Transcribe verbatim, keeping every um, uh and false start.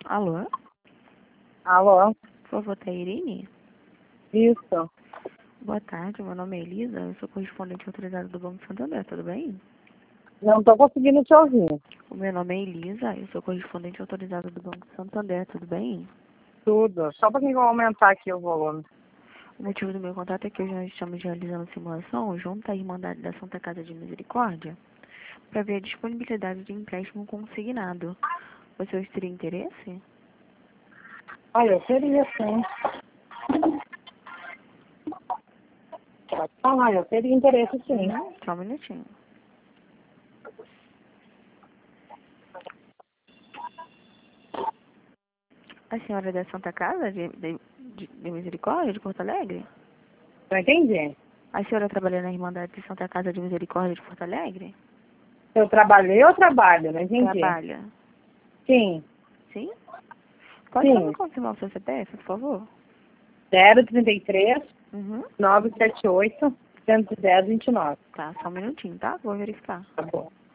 Alô? Alô? Por favor, tá a Irene? Isso. Boa tarde, meu nome é Elisa, eu sou correspondente autorizada do Banco Santander, tudo bem? Não estou conseguindo te ouvir. O meu nome é Elisa, eu sou correspondente autorizada do Banco Santander, tudo bem? Tudo. Só para que eu vou aumentar aqui o volume. O motivo do meu contato é que hoje nós estamos realizando simulação junto à Irmandade da Santa Casa de Misericórdia para ver a disponibilidade de empréstimo consignado. Você teria interesse? Olha, eu teria sim. Pode falar, eu teria interesse sim. Uhum, só um minutinho. A senhora é da Santa Casa de, de, de, de Misericórdia de Porto Alegre? Não entendi. A senhora trabalha na Irmandade de Santa Casa de Misericórdia de Porto Alegre? Eu trabalhei ou trabalho? Não entendi. Trabalha. Sim. Sim? Pode só me Sim. confirmar o seu C P F, por favor? zero trinta e três, Uhum. novecentos e setenta e oito, cento e dez, vinte e nove. Tá, só um minutinho, tá? Vou verificar. Tá bom.